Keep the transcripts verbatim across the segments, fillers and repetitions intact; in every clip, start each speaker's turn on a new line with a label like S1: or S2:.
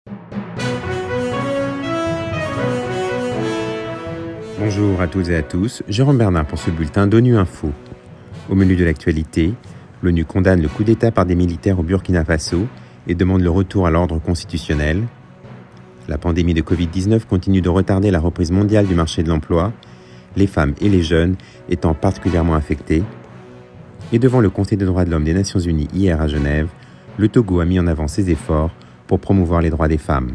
S1: Bonjour à toutes et à tous, Jérôme Bernard pour ce bulletin d'ONU Info. Au menu de l'actualité, l'ONU condamne le coup d'État par des militaires au Burkina Faso et demande le retour à l'ordre constitutionnel. La pandémie de covid dix-neuf continue de retarder la reprise mondiale du marché de l'emploi, les femmes et les jeunes étant particulièrement affectés. Et devant le Conseil des droits de l'homme des Nations Unies hier à Genève, le Togo a mis en avant ses efforts pour promouvoir les droits des femmes.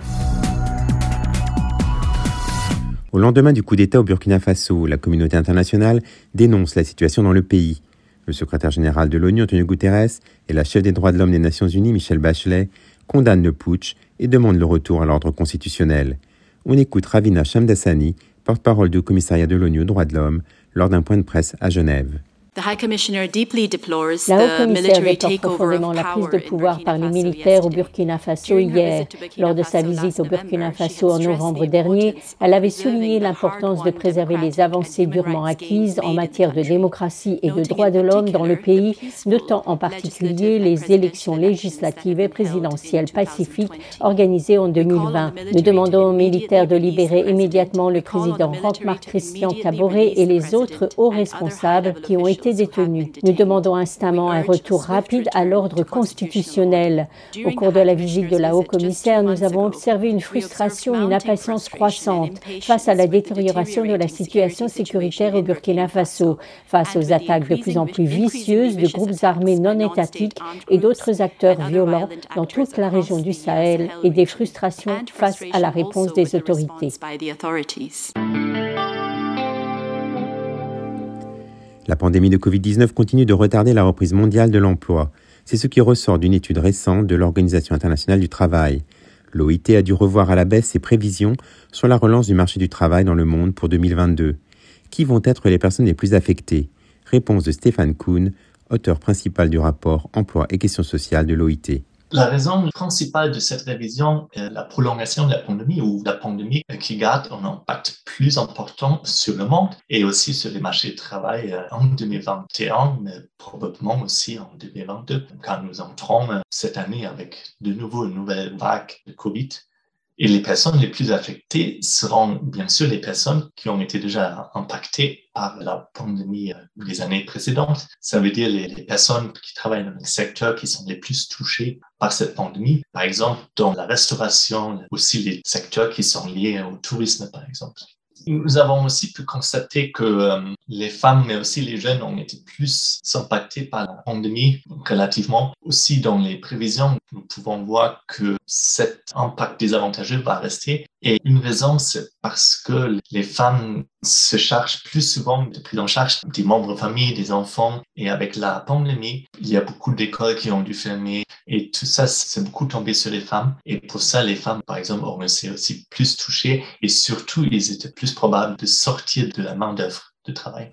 S1: Au lendemain du coup d'État au Burkina Faso, la communauté internationale dénonce la situation dans le pays. Le secrétaire général de l'ONU, Antonio Guterres, et la chef des droits de l'homme des Nations Unies, Michelle Bachelet, condamnent le putsch et demandent le retour à l'ordre constitutionnel. On écoute Ravina Shamdasani, porte-parole du commissariat de l'ONU aux droits de l'homme, lors d'un point de presse à Genève.
S2: La haute commissaire déplore profondément la prise de pouvoir par les militaires au Burkina Faso hier. Lors de sa visite au Burkina Faso en novembre dernier, elle avait souligné l'importance de préserver les avancées durement acquises en matière de démocratie et de droits de l'homme dans le pays, notant en particulier les élections législatives et présidentielles pacifiques organisées en deux mille vingt. Nous demandons aux militaires de libérer immédiatement le président Roch-Marc Christian Kaboré et les autres hauts responsables qui ont été détenus. Nous demandons instamment un retour rapide à l'ordre constitutionnel. Au cours de la visite de la haut-commissaire, nous avons observé une frustration et une impatience croissante face à la détérioration de la situation sécuritaire au Burkina Faso, face aux attaques de plus en plus vicieuses de groupes armés non étatiques et d'autres acteurs violents dans toute la région du Sahel et des frustrations face à la réponse des autorités.
S1: La pandémie de covid dix-neuf continue de retarder la reprise mondiale de l'emploi. C'est ce qui ressort d'une étude récente de l'Organisation internationale du travail. L'O I T a dû revoir à la baisse ses prévisions sur la relance du marché du travail dans le monde pour deux mille vingt-deux. Qui vont être les personnes les plus affectées ? Réponse de Stéphane Kuhn, auteur principal du rapport Emploi et questions sociales de l'O I T.
S3: La raison principale de cette révision est la prolongation de la pandémie ou la pandémie qui garde un impact plus important sur le monde et aussi sur les marchés de travail en deux mille vingt et un, mais probablement aussi en deux mille vingt-deux, car nous entrons cette année avec de nouveau une nouvelle vague de Covid. Et les personnes les plus affectées seront bien sûr les personnes qui ont été déjà impactées par la pandémie des années précédentes. Ça veut dire les, les personnes qui travaillent dans les secteurs qui sont les plus touchés par cette pandémie. Par exemple, dans la restauration, aussi les secteurs qui sont liés au tourisme, par exemple. Nous avons aussi pu constater que euh, les femmes, mais aussi les jeunes, ont été plus impactés par la pandémie relativement. Aussi, dans les prévisions, nous pouvons voir que cet impact désavantageux va rester. Et une raison, c'est parce que les femmes se chargent plus souvent de prise en charge des membres de famille, des enfants. Et avec la pandémie, il y a beaucoup d'écoles qui ont dû fermer. Et tout ça, c'est beaucoup tombé sur les femmes. Et pour ça, les femmes, par exemple, ont été aussi plus touchées. Et surtout, ils étaient plus probables de sortir de la main-d'œuvre de travail.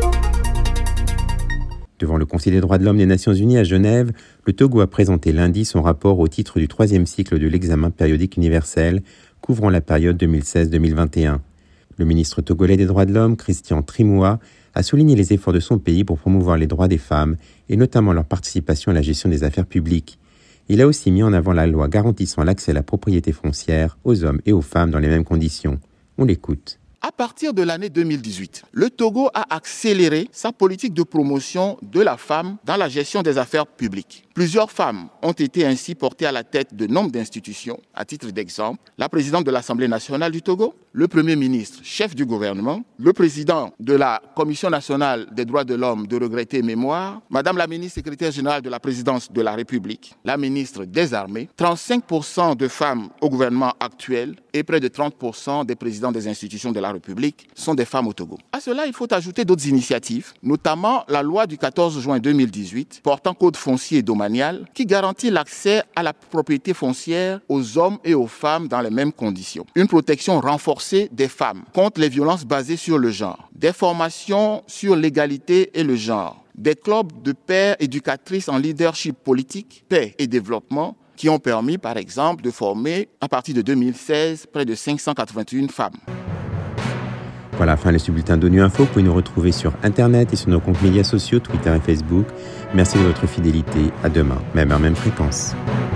S1: Devant le Conseil des droits de l'homme des Nations Unies à Genève, le Togo a présenté lundi son rapport au titre du troisième cycle de l'examen périodique universel couvrant la période deux mille seize deux mille vingt et un. Le ministre togolais des droits de l'homme, Christian Trimoua, a souligné les efforts de son pays pour promouvoir les droits des femmes et notamment leur participation à la gestion des affaires publiques. Il a aussi mis en avant la loi garantissant l'accès à la propriété foncière aux hommes et aux femmes dans les mêmes conditions. On l'écoute.
S4: À partir de l'année deux mille dix-huit, le Togo a accéléré sa politique de promotion de la femme dans la gestion des affaires publiques. Plusieurs femmes ont été ainsi portées à la tête de nombre d'institutions. À titre d'exemple, la présidente de l'Assemblée nationale du Togo, le Premier ministre, chef du gouvernement, le président de la Commission nationale des droits de l'homme de regretter mémoire, Madame la ministre secrétaire générale de la présidence de la République, la ministre des Armées, trente-cinq pour cent de femmes au gouvernement actuel et près de trente pour cent des présidents des institutions de la République sont des femmes au Togo. À cela, il faut ajouter d'autres initiatives, notamment la loi du quatorze juin deux mille dix-huit portant code foncier et domanial qui garantit l'accès à la propriété foncière aux hommes et aux femmes dans les mêmes conditions. Une protection renforcée des femmes contre les violences basées sur le genre, des formations sur l'égalité et le genre, des clubs de pairs éducatrices en leadership politique, paix et développement qui ont permis, par exemple, de former, à partir de deux mille seize, près de cinq cent quatre-vingt-un femmes.
S1: Voilà, fin de ce bulletin d'ONU Info. Vous pouvez nous retrouver sur Internet et sur nos comptes médias sociaux, Twitter et Facebook. Merci de votre fidélité. À demain, même heure, même fréquence.